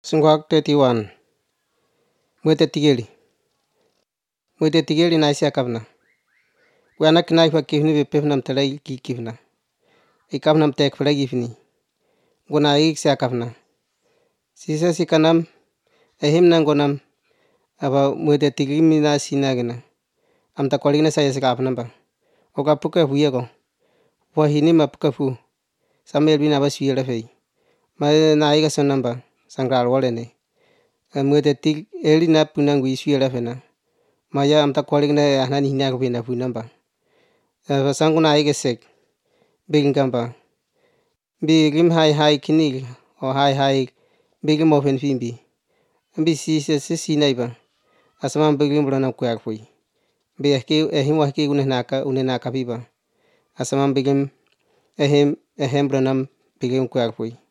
Sungguhak 31 mwete tigeli na isia kavna wana kinai kwa kivni vepevna mtelai kikivna ikavna mtek fulai ifni nguna iksia kavna sisa sikanam ehimna ngonam ava mwete tigimi na sinagena amta kolina saya sikap namba oka puka huyako wahini mapukafu samelbina basiela fei mae naiga sonamba sangral wolene mwete tig elina punangui suela fena maya amta kolingne yahnani hina wina funamba wasangu na igesek bingkamba bigim hai hai kinil o hai hai bigim mofen fimbi ambisi sesi naiba asamam begim blana kuakfui behki ehim wahki unenaka biba asamam begim ehem branam begim kuakfui